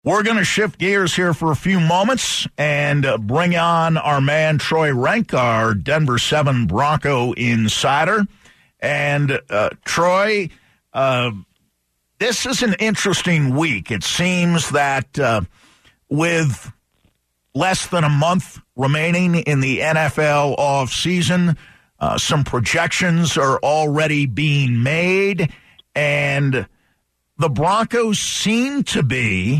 We're going to shift gears here for a few moments and bring on our man Troy Renck, our Denver 7 Bronco insider. And Troy, this is an interesting week. It seems that with less than a month remaining in the NFL offseason, some projections are already being made, and the Broncos seem to be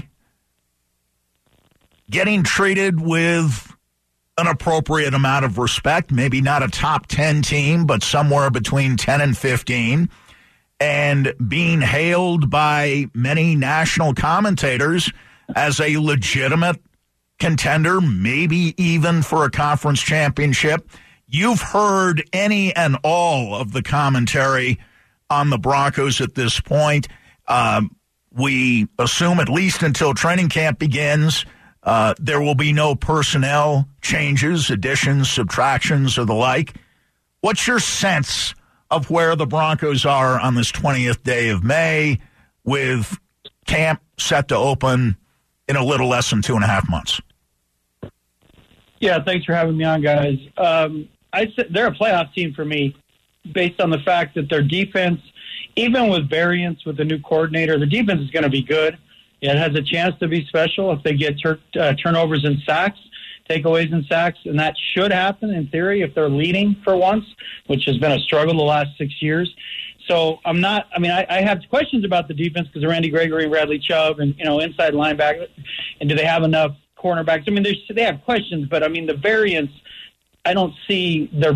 getting treated with an appropriate amount of respect, maybe not a top 10 team, but somewhere between 10 and 15, and being hailed by many national commentators as a legitimate contender, maybe even for a conference championship. You've heard any and all of the commentary on the Broncos at this point. We assume at least until training camp begins, there will be no personnel changes, additions, subtractions, or the like. What's your sense of where the Broncos are on this 20th day of May with camp set to open in a little less than 2.5 months? Yeah, thanks for having me on, guys. I said they're a playoff team for me based on the fact that their defense, even with variance with the new coordinator, the defense is going to be good. It has a chance to be special if they get turnovers and sacks, takeaways and sacks, and that should happen in theory if they're leading for once, which has been a struggle the last 6 years. So I have questions about the defense because of Randy Gregory and Bradley Chubb and, inside linebacker. And do they have enough cornerbacks? They have questions, but, the variance, I don't see their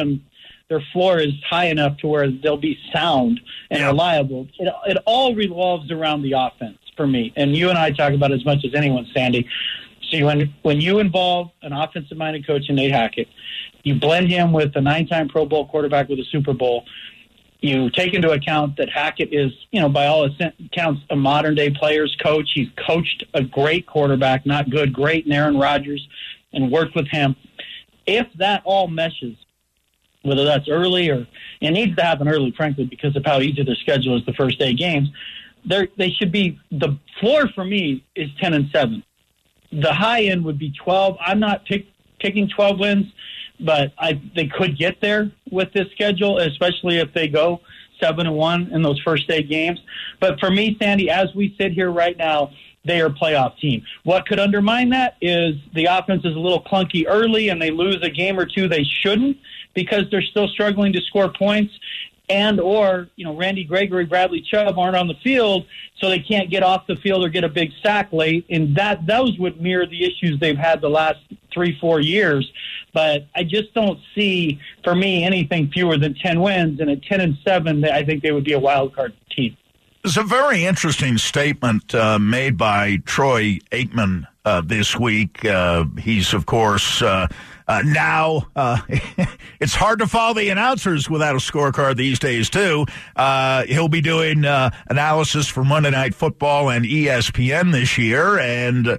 floor is high enough to where they'll be sound and reliable. It all revolves around the offense for me. And you and I talk about it as much as anyone, Sandy. So when you involve an offensive-minded coach in Nate Hackett, you blend him with a 9-time Pro Bowl quarterback with a Super Bowl, you take into account that Hackett is, by all accounts, a modern-day player's coach. He's coached a great quarterback, not good, great, in Aaron Rodgers, and worked with him. If that all meshes, whether that's early or it needs to happen early, frankly, because of how easy their schedule is the first 8 games, they should be – the floor for me is 10-7. The high end would be 12. I'm not picking 12 wins, but they could get there with this schedule, especially if they go 7-1 in those first 8 games. But for me, Sandy, as we sit here right now, they are a playoff team. What could undermine that is the offense is a little clunky early and they lose a game or two they shouldn't because they're still struggling to score points, and or Randy Gregory, Bradley Chubb aren't on the field, so they can't get off the field or get a big sack late, and those would mirror the issues they've had the last 3-4 years. But I just don't see, for me, anything fewer than 10 wins, and at 10-7, I think they would be a wild card team. There's a very interesting statement made by Troy Aikman this week. He's, of course, now it's hard to follow the announcers without a scorecard these days, too. He'll be doing analysis for Monday Night Football and ESPN this year, and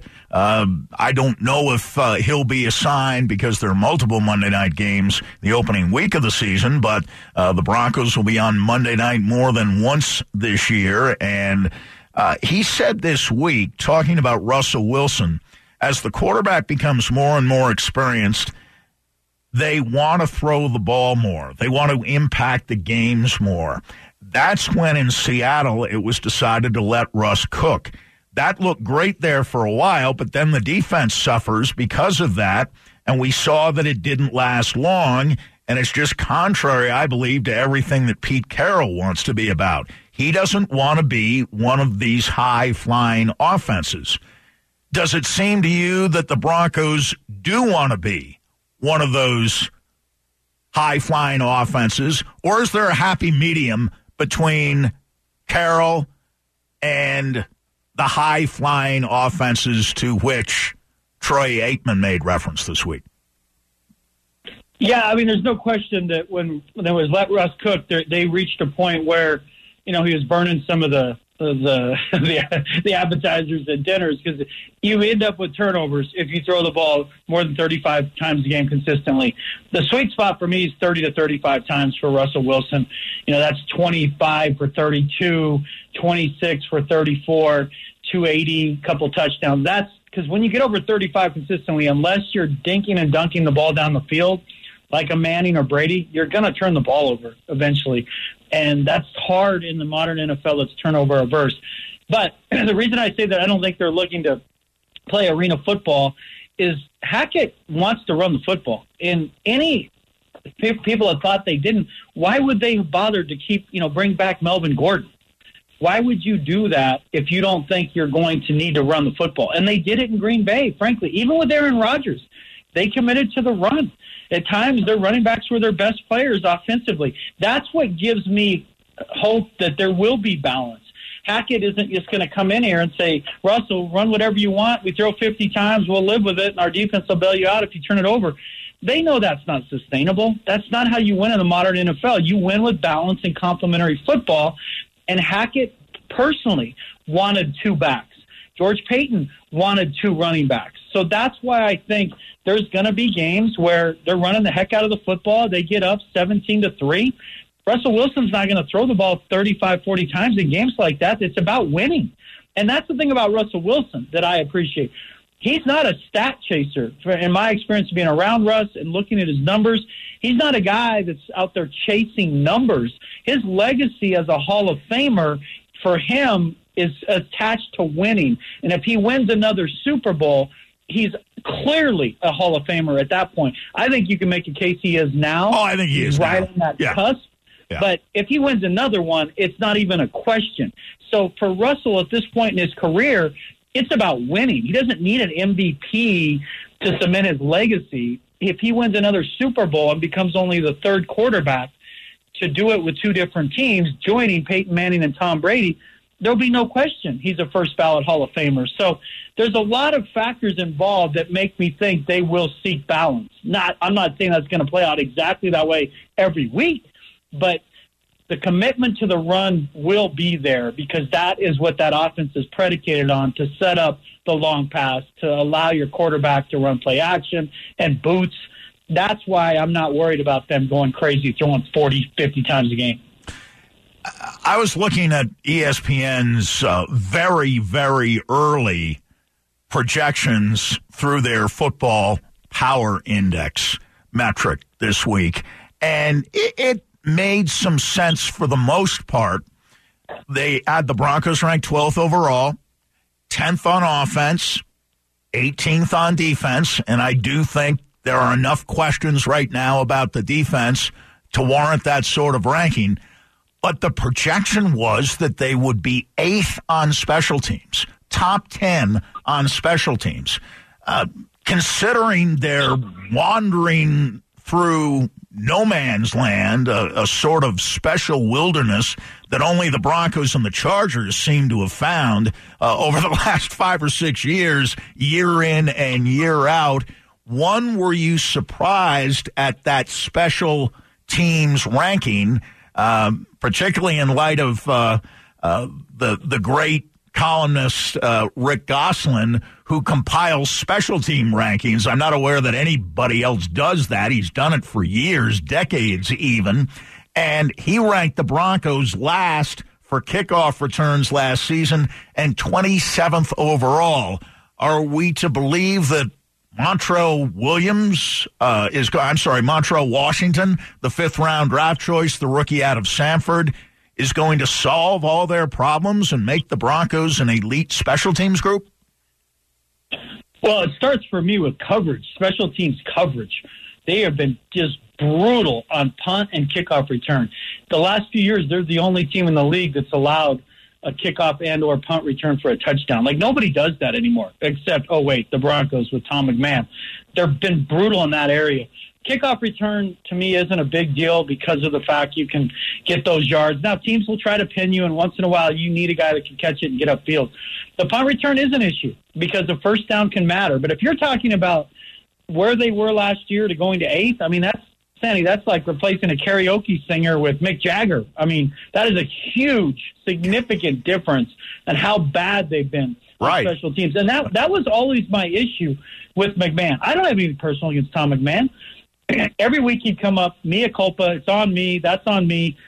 I don't know if he'll be assigned because there are multiple Monday night games the opening week of the season, but the Broncos will be on Monday night more than once this year. And he said this week, talking about Russell Wilson, as the quarterback becomes more and more experienced, they want to throw the ball more. They want to impact the games more. That's when in Seattle it was decided to let Russ cook. That looked great there for a while, but then the defense suffers because of that, and we saw that it didn't last long, and it's just contrary, I believe, to everything that Pete Carroll wants to be about. He doesn't want to be one of these high-flying offenses. Does it seem to you that the Broncos do want to be one of those high-flying offenses, or is there a happy medium between Carroll and the high-flying offenses to which Troy Aikman made reference this week? Yeah, there's no question that when there was let Russ cook, they reached a point where, he was burning some of the appetizers at dinners, because you end up with turnovers if you throw the ball more than 35 times a game consistently. The sweet spot for me is 30 to 35 times for Russell Wilson. That's 25 for 32, 26 for 34 280, couple touchdowns. That's because when you get over 35 consistently, unless you're dinking and dunking the ball down the field like a Manning or Brady, you're going to turn the ball over eventually. And that's hard in the modern NFL. It's turnover averse. But the reason I say that I don't think they're looking to play arena football is Hackett wants to run the football. And any people have thought they didn't. Why would they bother to bring back Melvin Gordon? Why would you do that if you don't think you're going to need to run the football? And they did it in Green Bay, frankly. Even with Aaron Rodgers, they committed to the run. At times, their running backs were their best players offensively. That's what gives me hope that there will be balance. Hackett isn't just going to come in here and say, Russell, run whatever you want. We throw 50 times. We'll live with it, and our defense will bail you out if you turn it over. They know that's not sustainable. That's not how you win in the modern NFL. You win with balance and complementary football. And Hackett personally wanted 2 backs. George Payton wanted 2 running backs. So that's why I think there's going to be games where they're running the heck out of the football. They get up 17-3. Russell Wilson's not going to throw the ball 35, 40 times in games like that. It's about winning. And that's the thing about Russell Wilson that I appreciate. He's not a stat chaser. In my experience being around Russ and looking at his numbers, he's not a guy that's out there chasing numbers. His legacy as a Hall of Famer for him is attached to winning. And if he wins another Super Bowl, he's clearly a Hall of Famer at that point. I think you can make a case he is now. Oh, I think he is right now. on that cusp. Yeah. But if he wins another one, it's not even a question. So for Russell at this point in his career, it's about winning. He doesn't need an MVP to cement his legacy. If he wins another Super Bowl and becomes only the 3rd quarterback to do it with 2 different teams, joining Peyton Manning and Tom Brady, there'll be no question he's a first ballot Hall of Famer. So there's a lot of factors involved that make me think they will seek balance. I'm not saying that's going to play out exactly that way every week, but the commitment to the run will be there because that is what that offense is predicated on, to set up the long pass, to allow your quarterback to run play action and boots. That's why I'm not worried about them going crazy, throwing 40, 50 times a game. I was looking at ESPN's very, very early projections through their football power index metric this week, and it made some sense for the most part. They had the Broncos ranked 12th overall, 10th on offense, 18th on defense, and I do think there are enough questions right now about the defense to warrant that sort of ranking. But the projection was that they would be 8th on special teams, top 10 on special teams. Considering their wandering through no man's land, a sort of special wilderness that only the Broncos and the Chargers seem to have found over the last 5 or 6 years, year in and year out. One, were you surprised at that special teams ranking, particularly in light of the great columnist Rick Gosselin, who compiles special team rankings? I'm not aware that anybody else does that. He's done it for years, decades even. And he ranked the Broncos last for kickoff returns last season and 27th overall. Are we to believe that Montrell Washington, the 5th-round draft choice, the rookie out of Samford, is going to solve all their problems and make the Broncos an elite special teams group? Well, it starts for me with coverage, special teams coverage. They have been just brutal on punt and kickoff return. The last few years, they're the only team in the league that's allowed a kickoff and or punt return for a touchdown. Like, nobody does that anymore, except, the Broncos with Tom McMahon. They've been brutal in that area. Kickoff return, to me, isn't a big deal because of the fact you can get those yards. Now, teams will try to pin you, and once in a while, you need a guy that can catch it and get upfield. The punt return is an issue because the first down can matter. But if you're talking about where they were last year to going to 8th, I mean, that's like replacing a karaoke singer with Mick Jagger. I mean, that is a huge, significant difference in how bad they've been on special teams. And that was always my issue with McMahon. I don't have anything personal against Tom McMahon. Every week he'd come up, mea culpa, it's on me, that's on me.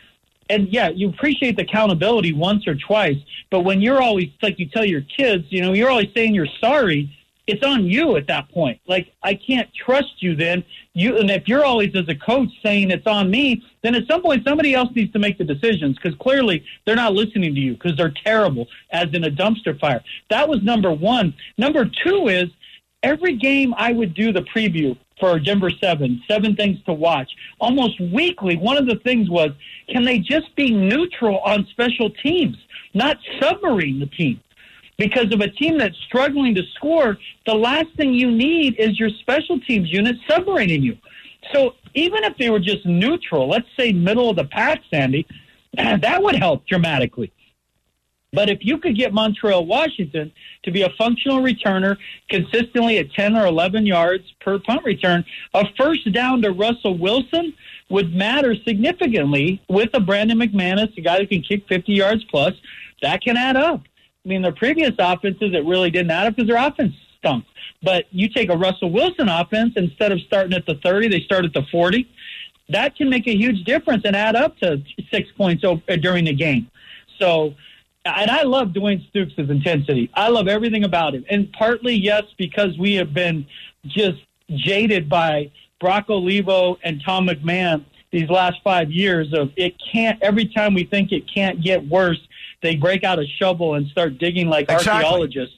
And, yeah, you appreciate the accountability once or twice, but when you're always, like you tell your kids, you're always saying you're sorry, it's on you at that point. Like, I can't trust you then. And if you're always, as a coach, saying it's on me, then at some point somebody else needs to make the decisions, because clearly they're not listening to you because they're terrible, as in a dumpster fire. That was number one. Number two is every game I would do the preview for Denver 7 things to watch. Almost weekly, one of the things was, can they just be neutral on special teams, not submarine the team? Because of a team that's struggling to score, the last thing you need is your special teams unit submarining you. So even if they were just neutral, let's say middle of the pack, Sandy, that would help dramatically. But if you could get Montreal Washington to be a functional returner consistently at 10 or 11 yards per punt return, a first down to Russell Wilson would matter significantly with a Brandon McManus, a guy who can kick 50 yards plus. That can add up. I mean, their previous offenses, it really didn't add up because their offense stunk. But you take a Russell Wilson offense, instead of starting at the 30, they start at the 40. That can make a huge difference and add up to 6 points during the game. So, and I love Dwayne Stukes' intensity. I love everything about him. And partly, yes, because we have been just jaded by Brock Olivo and Tom McMahon these last 5 years of it can't, every time we think it can't get worse, they break out a shovel and start digging like archaeologists.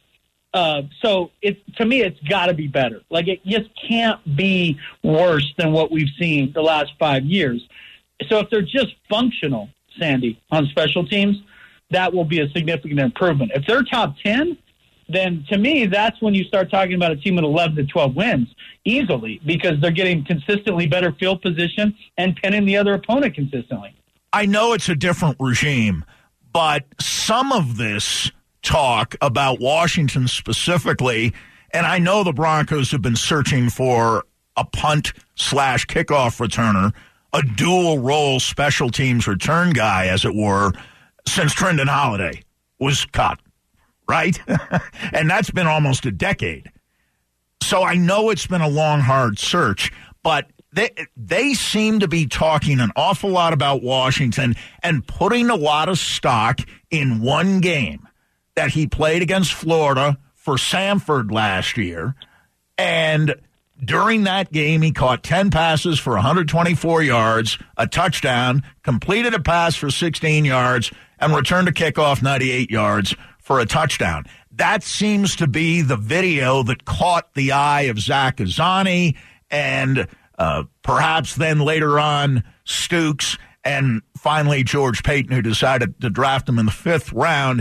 So to me, it's got to be better. Like, it just can't be worse than what we've seen the last 5 years. So if they're just functional, Sandy, on special teams, that will be a significant improvement. If they're top 10, then to me, that's when you start talking about a team with 11 to 12 wins easily, because they're getting consistently better field position and pinning the other opponent consistently. I know it's a different regime, but some of this talk about Washington specifically, and I know the Broncos have been searching for a punt/kickoff returner, a dual role special teams return guy, as it were, since Trendon Holiday was cut, right? And that's been almost a decade. So I know it's been a long, hard search, but they seem to be talking an awful lot about Washington and putting a lot of stock in one game that he played against Florida for Samford last year. And during that game, he caught 10 passes for 124 yards, a touchdown, completed a pass for 16 yards, and returned a kickoff 98 yards for a touchdown. That seems to be the video that caught the eye of Zach Azzanni and perhaps then later on Stukes and finally George Payton, who decided to draft him in the 5th round.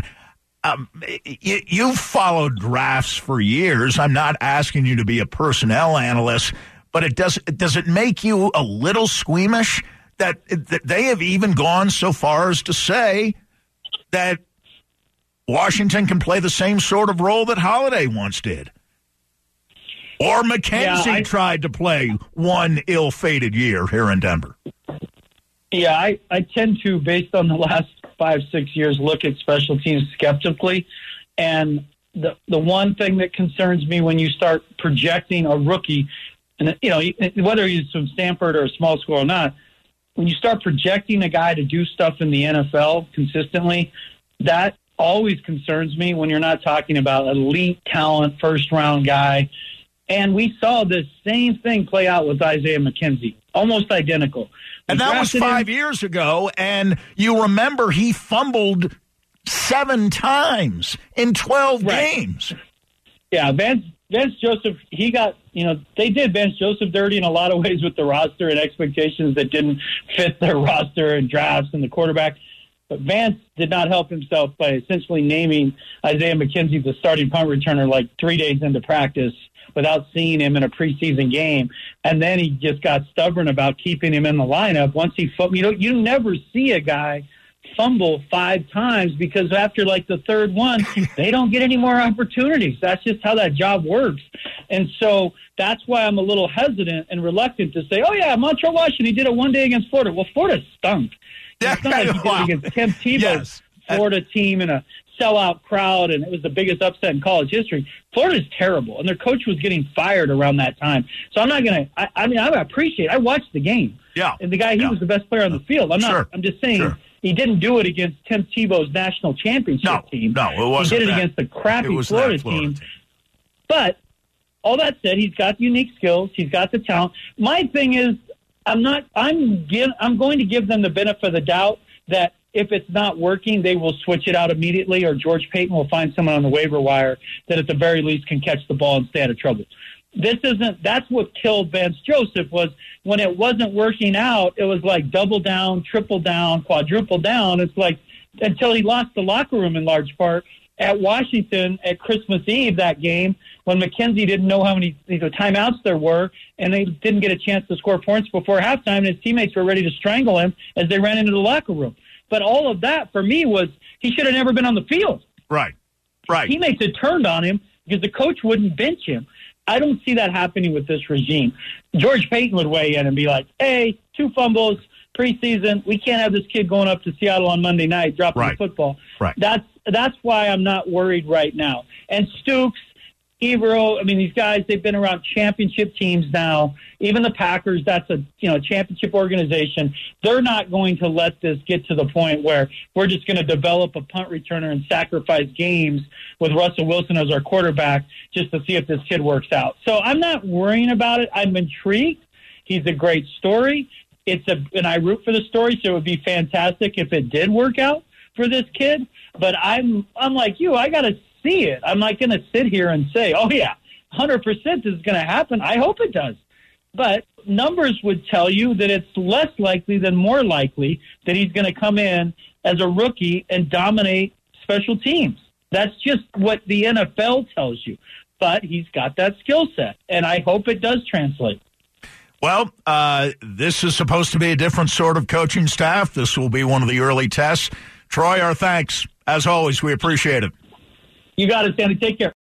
You've followed drafts for years. I'm not asking you to be a personnel analyst, but does it make you a little squeamish that they have even gone so far as to say that Washington can play the same sort of role that Holiday once did? Or McKenzie tried to play one ill-fated year here in Denver. Yeah, I tend to, based on the last 5-6 years, look at special teams skeptically. And the one thing that concerns me when you start projecting a rookie, and whether he's from Stanford or a small school or not, when you start projecting a guy to do stuff in the NFL consistently, that always concerns me when you're not talking about elite talent, first-round guy. And we saw the same thing play out with Isaiah McKenzie, almost identical. And that was 5 years ago, and you remember he fumbled 7 times in 12 games. Yeah, Vance Joseph, he got, they did Vance Joseph dirty in a lot of ways with the roster and expectations that didn't fit their roster and drafts and the quarterback. But Vance did not help himself by essentially naming Isaiah McKenzie the starting punt returner like 3 days into practice without seeing him in a preseason game. And then he just got stubborn about keeping him in the lineup. Once he you never see a guy fumble 5 times, because after like the third one, they don't get any more opportunities. That's just how that job works. And so that's why I'm a little hesitant and reluctant to say, oh, yeah, Montreal Washington, he did it one day against Florida. Well, Florida stunk. It's not like he did against Tim Tebow's Florida team in a sellout crowd, and it was the biggest upset in college history. Florida's terrible, and their coach was getting fired around that time. So I'm not going to – I appreciate it. I watched the game. Yeah. And the guy, he was the best player on the field. I'm just saying he didn't do it against Tim Tebow's national championship team. No, it wasn't. He did it against the crappy Florida team. But all that said, he's got unique skills. He's got the talent. My thing is, I'm going to give them the benefit of the doubt that if it's not working, they will switch it out immediately, or George Paton will find someone on the waiver wire that at the very least can catch the ball and stay out of trouble. That's what killed Vance Joseph, was when it wasn't working out, it was like double down, triple down, quadruple down. It's like until he lost the locker room in large part at Washington at Christmas Eve that game when McKenzie didn't know how many timeouts there were, and they didn't get a chance to score points before halftime, and his teammates were ready to strangle him as they ran into the locker room. But all of that, for me, was he should have never been on the field. Right. His teammates had turned on him because the coach wouldn't bench him. I don't see that happening with this regime. George Paton would weigh in and be like, hey, 2 fumbles, preseason. We can't have this kid going up to Seattle on Monday night dropping the football. Right. That's why I'm not worried right now. And Stooks, Evero, these guys, they've been around championship teams now. Even the Packers, that's a championship organization. They're not going to let this get to the point where we're just going to develop a punt returner and sacrifice games with Russell Wilson as our quarterback just to see if this kid works out. So I'm not worrying about it. I'm intrigued. He's a great story. And I root for the story, so it would be fantastic if it did work out for this kid. But I'm like you. I got to see it. I'm not going to sit here and say, oh, yeah, 100% this is going to happen. I hope it does. But numbers would tell you that it's less likely than more likely that he's going to come in as a rookie and dominate special teams. That's just what the NFL tells you. But he's got that skill set, and I hope it does translate. Well, this is supposed to be a different sort of coaching staff. This will be one of the early tests. Troy, our thanks. As always, we appreciate it. You got it, Sandy. Take care.